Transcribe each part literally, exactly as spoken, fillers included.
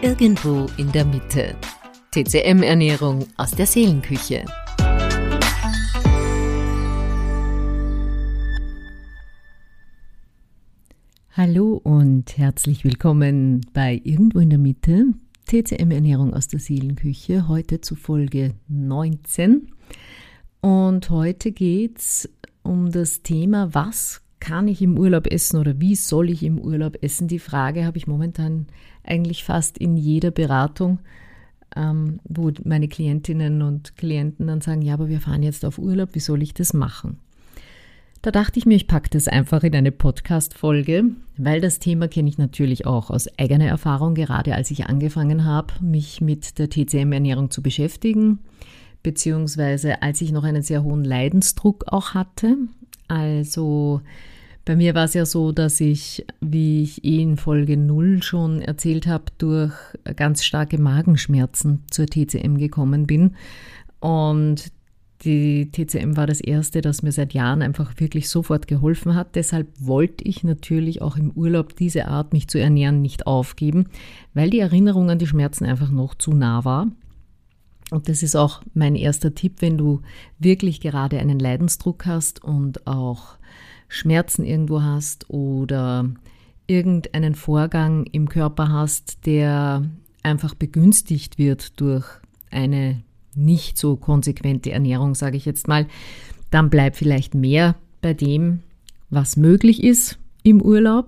Irgendwo in der Mitte. T C M-Ernährung aus der Seelenküche. Hallo und herzlich willkommen bei Irgendwo in der Mitte. T C M-Ernährung aus der Seelenküche. Heute zu Folge neunzehn. Und heute geht es um das Thema, was kann ich im Urlaub essen oder wie soll ich im Urlaub essen? Die Frage habe ich momentan eigentlich fast in jeder Beratung, ähm, wo meine Klientinnen und Klienten dann sagen, ja, aber wir fahren jetzt auf Urlaub, wie soll ich das machen? Da dachte ich mir, ich packe das einfach in eine Podcast-Folge, weil das Thema kenne ich natürlich auch aus eigener Erfahrung, gerade als ich angefangen habe, mich mit der T C M-Ernährung zu beschäftigen, beziehungsweise als ich noch einen sehr hohen Leidensdruck auch hatte. Also bei mir war es ja so, dass ich, wie ich eh in Folge null schon erzählt habe, durch ganz starke Magenschmerzen zur T C M gekommen bin. Und die T C M war das erste, das mir seit Jahren einfach wirklich sofort geholfen hat. Deshalb wollte ich natürlich auch im Urlaub diese Art, mich zu ernähren, nicht aufgeben, weil die Erinnerung an die Schmerzen einfach noch zu nah war. Und das ist auch mein erster Tipp, wenn du wirklich gerade einen Leidensdruck hast und auch Schmerzen irgendwo hast oder irgendeinen Vorgang im Körper hast, der einfach begünstigt wird durch eine nicht so konsequente Ernährung, sage ich jetzt mal, dann bleib vielleicht mehr bei dem, was möglich ist im Urlaub.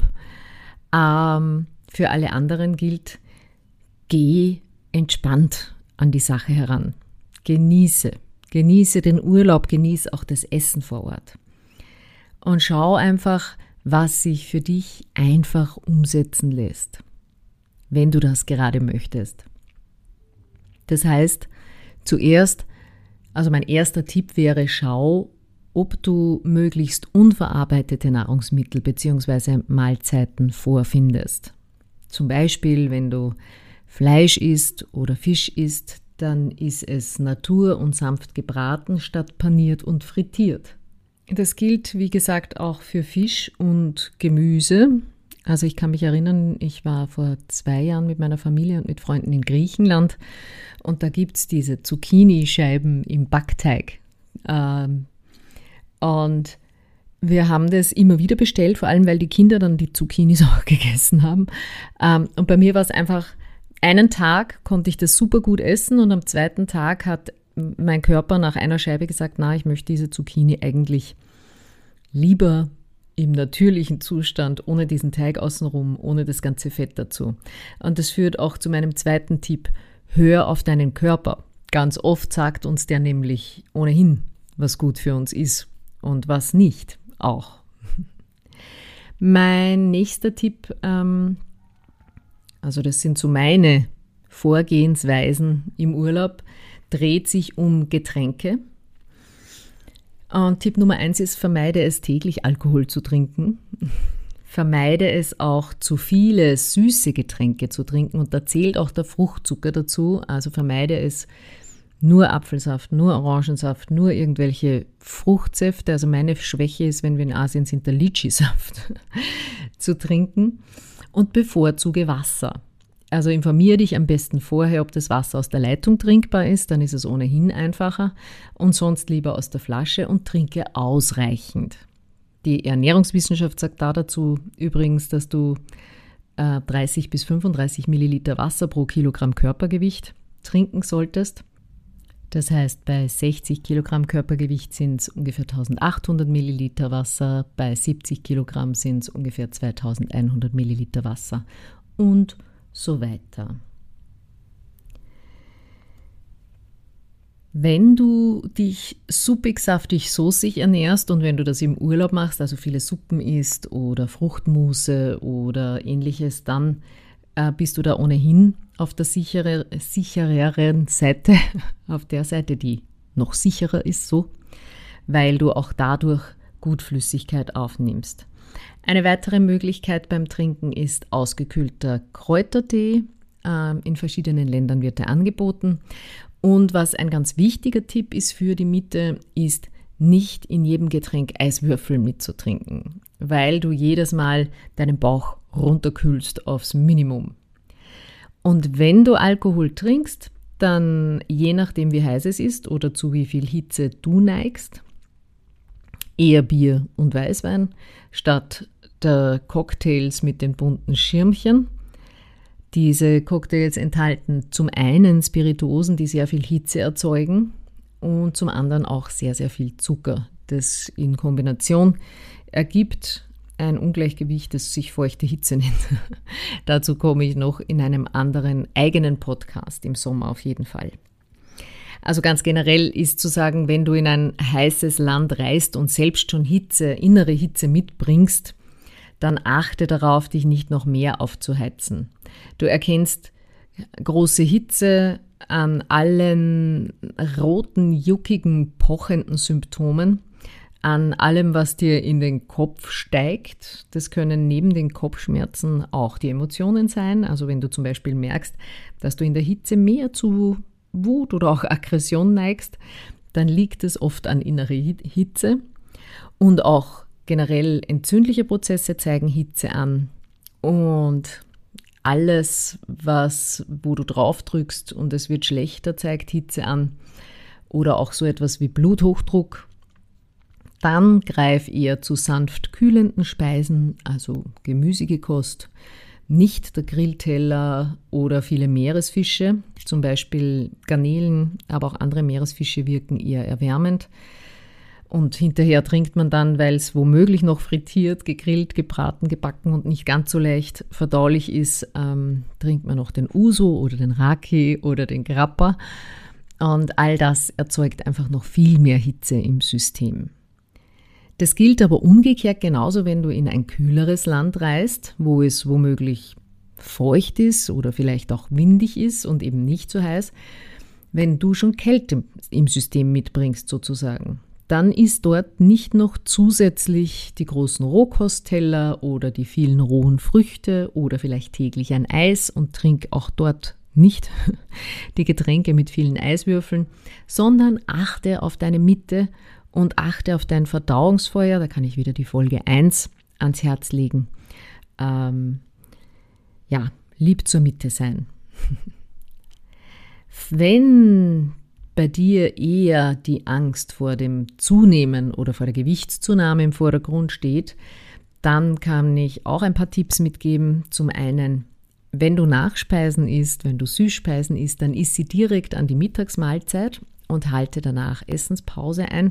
Ähm, für alle anderen gilt, geh entspannt an die Sache heran. Genieße, genieße den Urlaub, genieße auch das Essen vor Ort. Und schau einfach, was sich für dich einfach umsetzen lässt, wenn du das gerade möchtest. Das heißt, zuerst, also mein erster Tipp wäre, schau, ob du möglichst unverarbeitete Nahrungsmittel bzw. Mahlzeiten vorfindest. Zum Beispiel, wenn du Fleisch isst oder Fisch isst, dann ist es natur- und sanft gebraten statt paniert und frittiert. Das gilt, wie gesagt, auch für Fisch und Gemüse. Also ich kann mich erinnern, ich war vor zwei Jahren mit meiner Familie und mit Freunden in Griechenland und da gibt es diese Zucchini-Scheiben im Backteig. Und wir haben das immer wieder bestellt, vor allem weil die Kinder dann die Zucchinis auch gegessen haben. Und bei mir war es einfach, einen Tag konnte ich das super gut essen und am zweiten Tag hat mein Körper nach einer Scheibe gesagt, na, ich möchte diese Zucchini eigentlich lieber im natürlichen Zustand, ohne diesen Teig außenrum, ohne das ganze Fett dazu. Und das führt auch zu meinem zweiten Tipp, hör auf deinen Körper. Ganz oft sagt uns der nämlich ohnehin, was gut für uns ist und was nicht auch. Mein nächster Tipp, ähm, also das sind so meine Vorgehensweisen im Urlaub, dreht sich um Getränke. Und Tipp Nummer eins ist, vermeide es täglich Alkohol zu trinken. Vermeide es auch zu viele süße Getränke zu trinken und da zählt auch der Fruchtzucker dazu. Also vermeide es nur Apfelsaft, nur Orangensaft, nur irgendwelche Fruchtsäfte. Also meine Schwäche ist, wenn wir in Asien sind, der Litschi-Saft zu trinken und bevorzuge Wasser. Also informiere dich am besten vorher, ob das Wasser aus der Leitung trinkbar ist, dann ist es ohnehin einfacher und sonst lieber aus der Flasche und trinke ausreichend. Die Ernährungswissenschaft sagt da dazu übrigens, dass du äh, dreißig bis fünfunddreißig Milliliter Wasser pro Kilogramm Körpergewicht trinken solltest. Das heißt, bei sechzig Kilogramm Körpergewicht sind es ungefähr eintausendachthundert Milliliter Wasser, bei siebzig Kilogramm sind es ungefähr zweitausendeinhundert Milliliter Wasser und so weiter. Wenn du dich suppig, saftig, soßig ernährst und wenn du das im Urlaub machst, also viele Suppen isst oder Fruchtmuse oder ähnliches, dann äh, bist du da ohnehin auf der sichere, sichereren Seite, auf der Seite, die noch sicherer ist, so, weil du auch dadurch gut Flüssigkeit aufnimmst. Eine weitere Möglichkeit beim Trinken ist ausgekühlter Kräutertee. Ähm, in verschiedenen Ländern wird er angeboten. Und was ein ganz wichtiger Tipp ist für die Mitte, ist nicht in jedem Getränk Eiswürfel mitzutrinken, weil du jedes Mal deinen Bauch runterkühlst aufs Minimum. Und wenn du Alkohol trinkst, dann je nachdem, wie heiß es ist oder zu wie viel Hitze du neigst, eher Bier und Weißwein statt der Cocktails mit den bunten Schirmchen. Diese Cocktails enthalten zum einen Spirituosen, die sehr viel Hitze erzeugen und zum anderen auch sehr, sehr viel Zucker. Das in Kombination ergibt ein Ungleichgewicht, das sich feuchte Hitze nennt. Dazu komme ich noch in einem anderen eigenen Podcast im Sommer auf jeden Fall. Also ganz generell ist zu sagen, wenn du in ein heißes Land reist und selbst schon Hitze, innere Hitze mitbringst, dann achte darauf, dich nicht noch mehr aufzuheizen. Du erkennst große Hitze an allen roten, juckigen, pochenden Symptomen, an allem, was dir in den Kopf steigt. Das können neben den Kopfschmerzen auch die Emotionen sein. Also wenn du zum Beispiel merkst, dass du in der Hitze mehr zu Wut oder auch Aggression neigst, dann liegt es oft an innerer Hitze. Und auch generell entzündliche Prozesse zeigen Hitze an. Und alles, was, wo du drauf drückst und es wird schlechter, zeigt Hitze an. Oder auch so etwas wie Bluthochdruck. Dann greif eher zu sanft kühlenden Speisen, also gemüsige Kost, nicht der Grillteller oder viele Meeresfische, zum Beispiel Garnelen, aber auch andere Meeresfische wirken eher erwärmend. Und hinterher trinkt man dann, weil es womöglich noch frittiert, gegrillt, gebraten, gebacken und nicht ganz so leicht verdaulich ist, ähm, trinkt man noch den Uso oder den Raki oder den Grappa. Und all das erzeugt einfach noch viel mehr Hitze im System. Das gilt aber umgekehrt genauso, wenn du in ein kühleres Land reist, wo es womöglich feucht ist oder vielleicht auch windig ist und eben nicht so heiß. Wenn du schon Kälte im System mitbringst sozusagen, dann isst dort nicht noch zusätzlich die großen Rohkostteller oder die vielen rohen Früchte oder vielleicht täglich ein Eis und trink auch dort nicht die Getränke mit vielen Eiswürfeln, sondern achte auf deine Mitte und achte auf dein Verdauungsfeuer. Da kann ich wieder die Folge eins ans Herz legen. Ähm, ja, lieb zur Mitte sein. Wenn bei dir eher die Angst vor dem Zunehmen oder vor der Gewichtszunahme im Vordergrund steht, dann kann ich auch ein paar Tipps mitgeben. Zum einen, wenn du Nachspeisen isst, wenn du Süßspeisen isst, dann isst sie direkt an die Mittagsmahlzeit und halte danach Essenspause ein.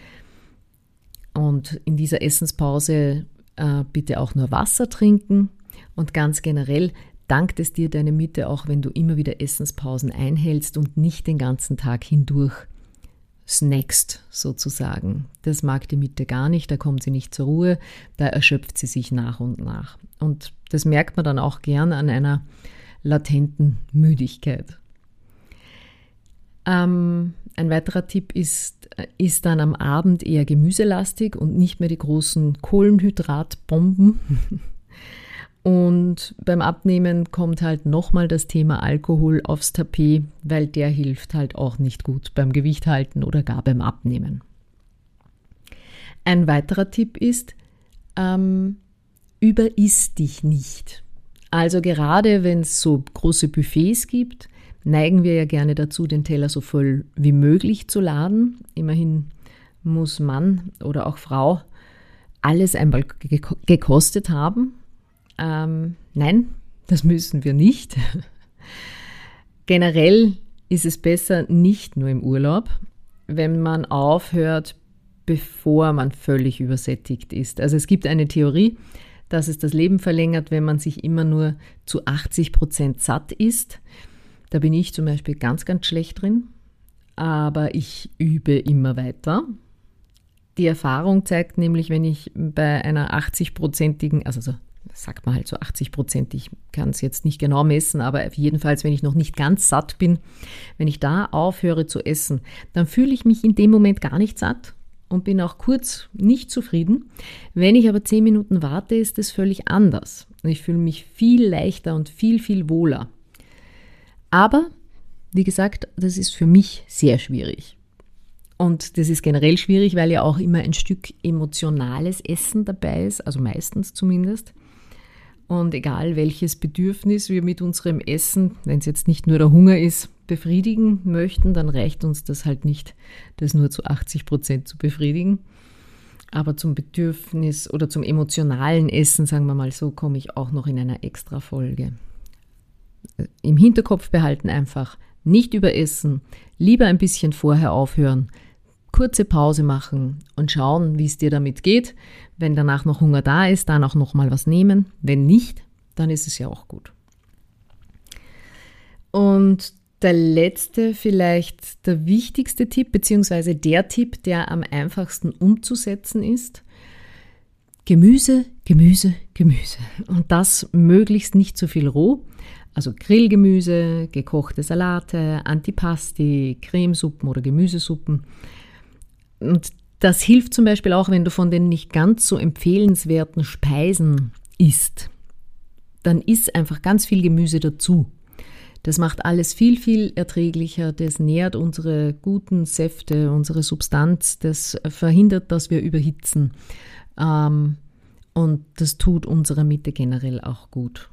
Und in dieser Essenspause äh, bitte auch nur Wasser trinken. Und ganz generell dankt es dir deine Mitte auch, wenn du immer wieder Essenspausen einhältst und nicht den ganzen Tag hindurch snackst sozusagen. Das mag die Mitte gar nicht, da kommt sie nicht zur Ruhe, da erschöpft sie sich nach und nach. Und das merkt man dann auch gern an einer latenten Müdigkeit. Ähm, ein weiterer Tipp ist, ist dann am Abend eher gemüselastig und nicht mehr die großen Kohlenhydratbomben. Und beim Abnehmen kommt halt nochmal das Thema Alkohol aufs Tapet, weil der hilft halt auch nicht gut beim Gewicht halten oder gar beim Abnehmen. Ein weiterer Tipp ist, ähm, überiss dich nicht. Also gerade wenn es so große Buffets gibt, neigen wir ja gerne dazu, den Teller so voll wie möglich zu laden. Immerhin muss Mann oder auch Frau alles einmal gekostet haben. Ähm, nein, das müssen wir nicht. Generell ist es besser, nicht nur im Urlaub, wenn man aufhört, bevor man völlig übersättigt ist. Also es gibt eine Theorie, dass es das Leben verlängert, wenn man sich immer nur zu achtzig Prozent satt isst. Da bin ich zum Beispiel ganz, ganz schlecht drin, aber ich übe immer weiter. Die Erfahrung zeigt nämlich, wenn ich bei einer achtzig-prozentigen, also so, sagt man halt so achtzig Prozent, ich kann es jetzt nicht genau messen, aber jedenfalls, wenn ich noch nicht ganz satt bin, wenn ich da aufhöre zu essen, dann fühle ich mich in dem Moment gar nicht satt und bin auch kurz nicht zufrieden. Wenn ich aber zehn Minuten warte, ist es völlig anders. Ich fühle mich viel leichter und viel, viel wohler. Aber, wie gesagt, das ist für mich sehr schwierig. Und das ist generell schwierig, weil ja auch immer ein Stück emotionales Essen dabei ist, also meistens zumindest. Und egal welches Bedürfnis wir mit unserem Essen, wenn es jetzt nicht nur der Hunger ist, befriedigen möchten, dann reicht uns das halt nicht, das nur zu achtzig Prozent zu befriedigen. Aber zum Bedürfnis oder zum emotionalen Essen, sagen wir mal so, komme ich auch noch in einer Extra-Folge. Im Hinterkopf behalten einfach, nicht überessen, lieber ein bisschen vorher aufhören, kurze Pause machen und schauen, wie es dir damit geht. Wenn danach noch Hunger da ist, dann auch noch mal was nehmen. Wenn nicht, dann ist es ja auch gut. Und der letzte, vielleicht der wichtigste Tipp, beziehungsweise der Tipp, der am einfachsten umzusetzen ist: Gemüse, Gemüse, Gemüse. Und das möglichst nicht zu viel roh. Also Grillgemüse, gekochte Salate, Antipasti, Cremesuppen oder Gemüsesuppen. Und das hilft zum Beispiel auch, wenn du von den nicht ganz so empfehlenswerten Speisen isst. Dann isst einfach ganz viel Gemüse dazu. Das macht alles viel, viel erträglicher. Das nährt unsere guten Säfte, unsere Substanz. Das verhindert, dass wir überhitzen. Und das tut unserer Mitte generell auch gut.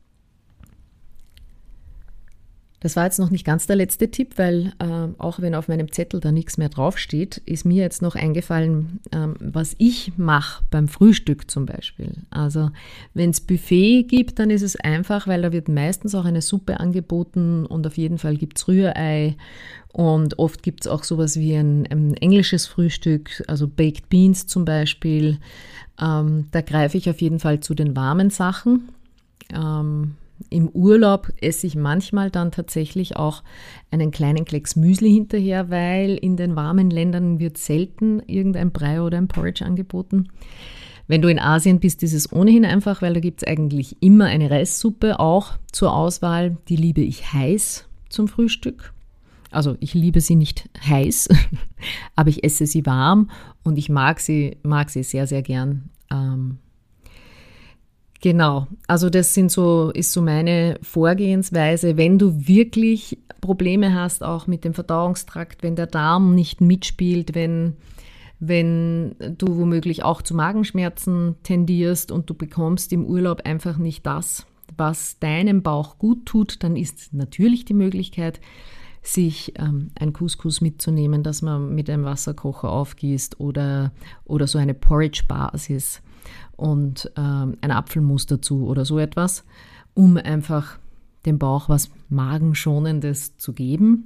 Das war jetzt noch nicht ganz der letzte Tipp, weil äh, auch wenn auf meinem Zettel da nichts mehr draufsteht, ist mir jetzt noch eingefallen, äh, was ich mache beim Frühstück zum Beispiel. Also wenn es Buffet gibt, dann ist es einfach, weil da wird meistens auch eine Suppe angeboten und auf jeden Fall gibt es Rührei und oft gibt es auch sowas wie ein, ein englisches Frühstück, also Baked Beans zum Beispiel. Ähm, da greife ich auf jeden Fall zu den warmen Sachen. Ähm, Im Urlaub esse ich manchmal dann tatsächlich auch einen kleinen Klecks Müsli hinterher, weil in den warmen Ländern wird selten irgendein Brei oder ein Porridge angeboten. Wenn du in Asien bist, ist es ohnehin einfach, weil da gibt es eigentlich immer eine Reissuppe auch zur Auswahl. Die liebe ich heiß zum Frühstück. Also ich liebe sie nicht heiß, aber ich esse sie warm und ich mag sie, mag sie sehr, sehr gern. Ähm, Genau, also das sind so, ist so meine Vorgehensweise. Wenn du wirklich Probleme hast, auch mit dem Verdauungstrakt, wenn der Darm nicht mitspielt, wenn, wenn du womöglich auch zu Magenschmerzen tendierst und du bekommst im Urlaub einfach nicht das, was deinem Bauch gut tut, dann ist natürlich die Möglichkeit, sich ähm, ein Couscous mitzunehmen, das man mit einem Wasserkocher aufgießt oder, oder so eine Porridge-Basis und ähm, ein Apfelmus dazu oder so etwas, um einfach dem Bauch was Magenschonendes zu geben.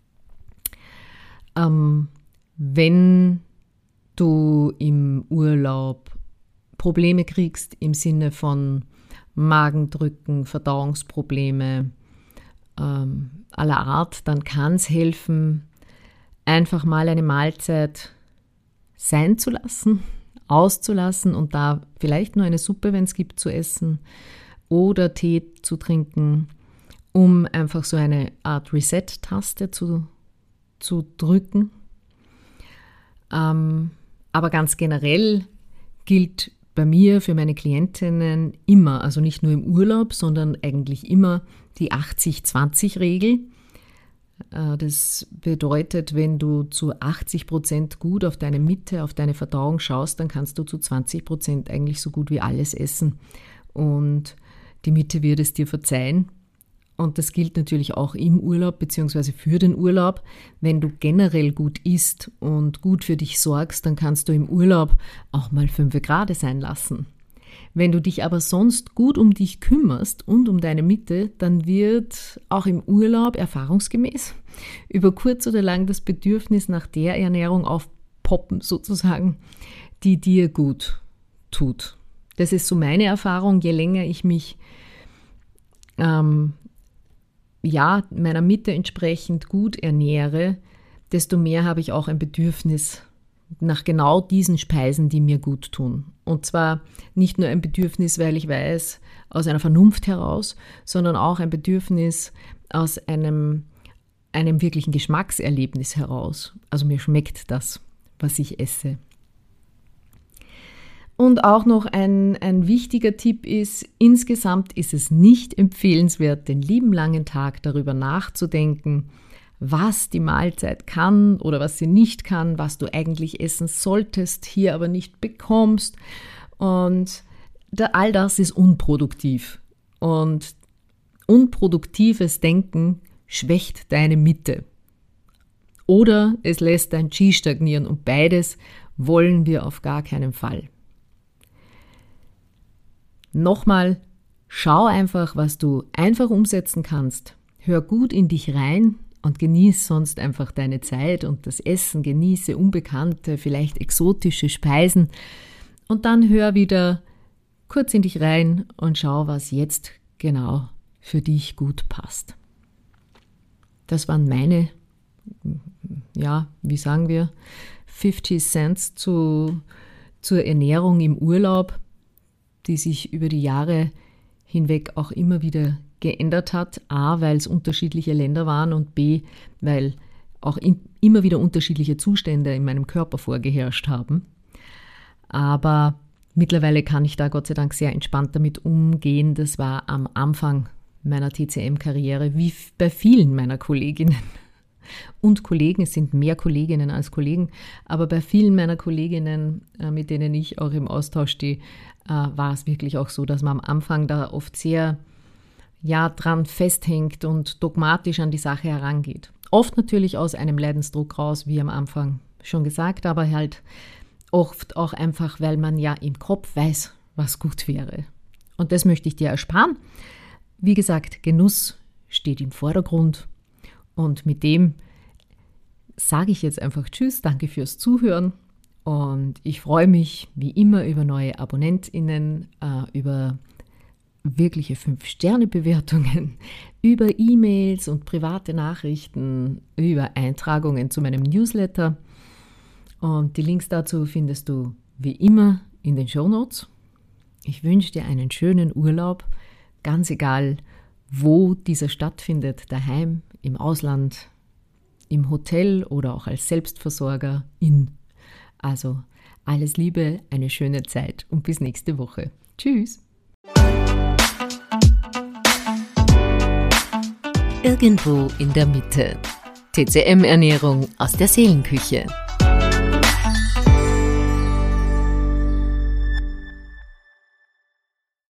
Ähm, wenn du im Urlaub Probleme kriegst im Sinne von Magendrücken, Verdauungsprobleme ähm, aller Art, dann kann es helfen, einfach mal eine Mahlzeit sein zu lassen, auszulassen und da vielleicht nur eine Suppe, wenn es gibt, zu essen oder Tee zu trinken, um einfach so eine Art Reset-Taste zu, zu drücken. Ähm, aber ganz generell gilt bei mir für meine Klientinnen immer, also nicht nur im Urlaub, sondern eigentlich immer die achtzig zwanzig Regel. Das bedeutet, wenn du zu achtzig Prozent gut auf deine Mitte, auf deine Verdauung schaust, dann kannst du zu zwanzig Prozent eigentlich so gut wie alles essen. Und die Mitte wird es dir verzeihen. Und das gilt natürlich auch im Urlaub bzw. für den Urlaub. Wenn du generell gut isst und gut für dich sorgst, dann kannst du im Urlaub auch mal fünf Grad sein lassen. Wenn du dich aber sonst gut um dich kümmerst und um deine Mitte, dann wird auch im Urlaub erfahrungsgemäß über kurz oder lang das Bedürfnis nach der Ernährung aufpoppen, sozusagen, die dir gut tut. Das ist so meine Erfahrung. Je länger ich mich ähm, ja, meiner Mitte entsprechend gut ernähre, desto mehr habe ich auch ein Bedürfnis nach genau diesen Speisen, die mir gut tun. Und zwar nicht nur ein Bedürfnis, weil ich weiß, aus einer Vernunft heraus, sondern auch ein Bedürfnis aus einem, einem wirklichen Geschmackserlebnis heraus. Also mir schmeckt das, was ich esse. Und auch noch ein, ein wichtiger Tipp ist, insgesamt ist es nicht empfehlenswert, den lieben langen Tag darüber nachzudenken, was die Mahlzeit kann oder was sie nicht kann, was du eigentlich essen solltest, hier aber nicht bekommst. Und all das ist unproduktiv. Und unproduktives Denken schwächt deine Mitte. Oder es lässt dein Qi stagnieren und beides wollen wir auf gar keinen Fall. Nochmal, schau einfach, was du einfach umsetzen kannst. Hör gut in dich rein und genieß sonst einfach deine Zeit und das Essen, genieße unbekannte, vielleicht exotische Speisen und dann hör wieder kurz in dich rein und schau, was jetzt genau für dich gut passt. Das waren meine, ja, wie sagen wir, fifty Cents zu, zur Ernährung im Urlaub, die sich über die Jahre hinweg auch immer wieder geändert hat. A, weil es unterschiedliche Länder waren und B, weil auch in, immer wieder unterschiedliche Zustände in meinem Körper vorgeherrscht haben. Aber mittlerweile kann ich da Gott sei Dank sehr entspannt damit umgehen. Das war am Anfang meiner T C M-Karriere, wie bei vielen meiner Kolleginnen und Kollegen. Es sind mehr Kolleginnen als Kollegen, aber bei vielen meiner Kolleginnen, mit denen ich auch im Austausch stehe, war es wirklich auch so, dass man am Anfang da oft sehr ja, dran festhängt und dogmatisch an die Sache herangeht. Oft natürlich aus einem Leidensdruck raus, wie am Anfang schon gesagt, aber halt oft auch einfach, weil man ja im Kopf weiß, was gut wäre. Und das möchte ich dir ersparen. Wie gesagt, Genuss steht im Vordergrund und mit dem sage ich jetzt einfach Tschüss, danke fürs Zuhören und ich freue mich wie immer über neue AbonnentInnen, äh, über wirkliche fünf Sterne Bewertungen, über E-Mails und private Nachrichten, über Eintragungen zu meinem Newsletter. Und die Links dazu findest du wie immer in den Shownotes. Ich wünsche dir einen schönen Urlaub, ganz egal, wo dieser stattfindet, daheim, im Ausland, im Hotel oder auch als Selbstversorger in. Also alles Liebe, eine schöne Zeit und bis nächste Woche. Tschüss! Irgendwo in der Mitte. T C M-Ernährung aus der Seelenküche.